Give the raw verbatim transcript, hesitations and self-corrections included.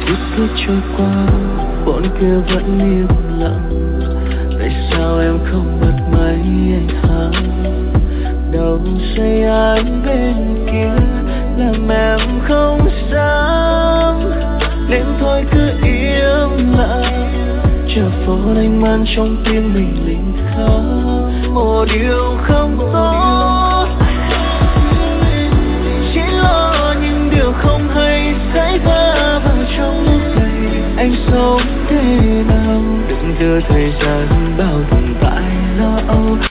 Phút cứ trôi qua, bọn kia vẫn im lặng. Tại sao em không bật máy anh hả? Đầu dây anh bên kia làm em không dám, nên thôi cứ im lặng. Chờ phút anh mang trong tim mình linh khóc, một điều không tốt.